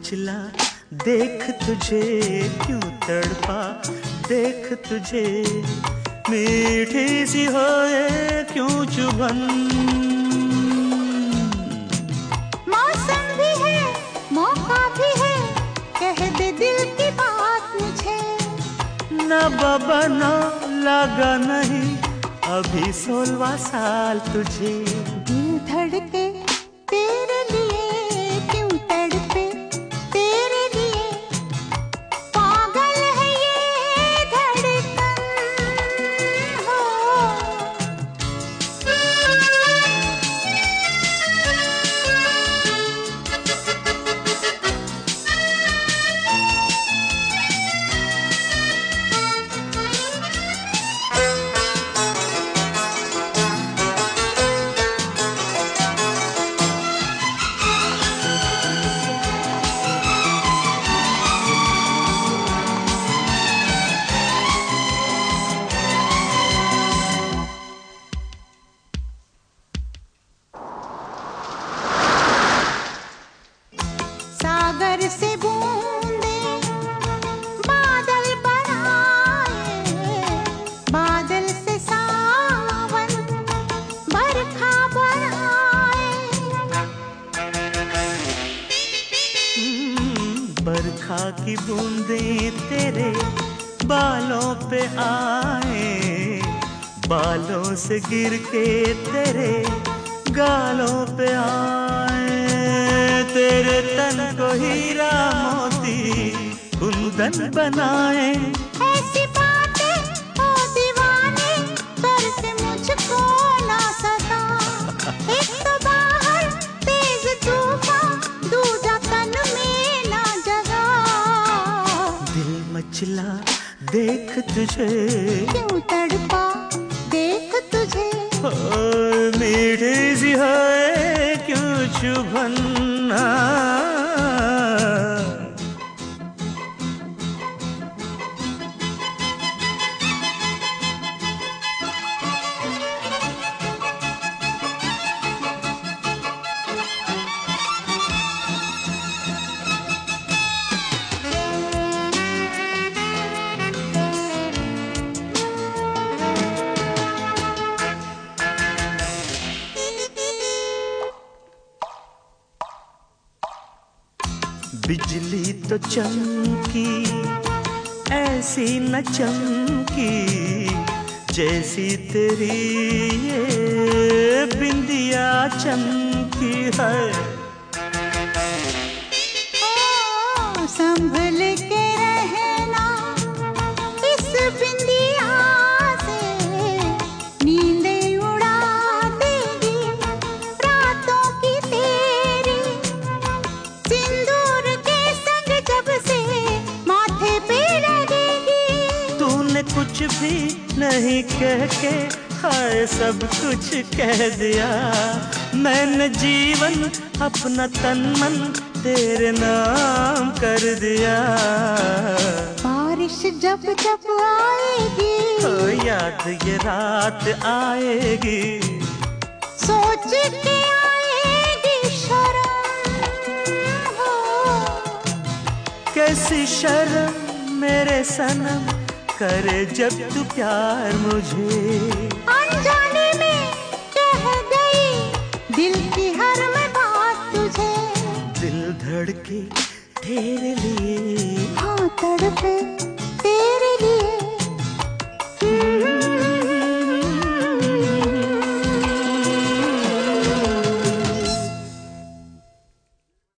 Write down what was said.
मचला देख तुझे क्यों तड़पा, देख तुझे मीठी सी होए क्यों चुभन। मौसम भी है मौका भी है, कह दे दिल की बात मुझे। न बाबा न लगा नहीं अभी 16वां साल तुझे। दिल धड़के तेरे लिए क्यों तड़पे तेरे लिए, पागल है ये धड़कन हो। सागर से बूंदे बादल बनाए, बादल से सावन बरखा बनाए। बरखा की बूंदें तेरे बालों पे आए, बालों से गिर के तेरे गालों पे आए। तेरे तन को हीरा मोती कुंदन बनाए। ऐसी बातें ओ दीवाने करके मुझको ना सता। एक तो बाहर तेज तूफान, दूजा तन में ना जगा। दिल मचला देख तुझे क्यों तड़पा देख तुझे। मीठी सी है क्यों चुभन। बिजली तो चमकी ऐसी न चमकी, जैसी तेरी ये बिंदिया चमकी है। ओ संभल के रहना इस बिंदिया से, नींदें उड़ा देगी रातों की तेरी। सिंदूर के संग जब से माथे पे लगेगी। तूने कुछ भी नहीं कह के हाय सब कुछ कह दिया। मैंने जीवन अपना तन मन तेरे नाम कर दिया। बारिश जब जब आएगी तो याद ये रात आएगी। सोच के आएगी शर्म हो। कैसी शर्म मेरे सनम करे जब तू प्यार मुझे। अनजाने में कह गई दिल की हर मैं बात तुझे। दिल धड़के तेरे लिए हाँ तड़पे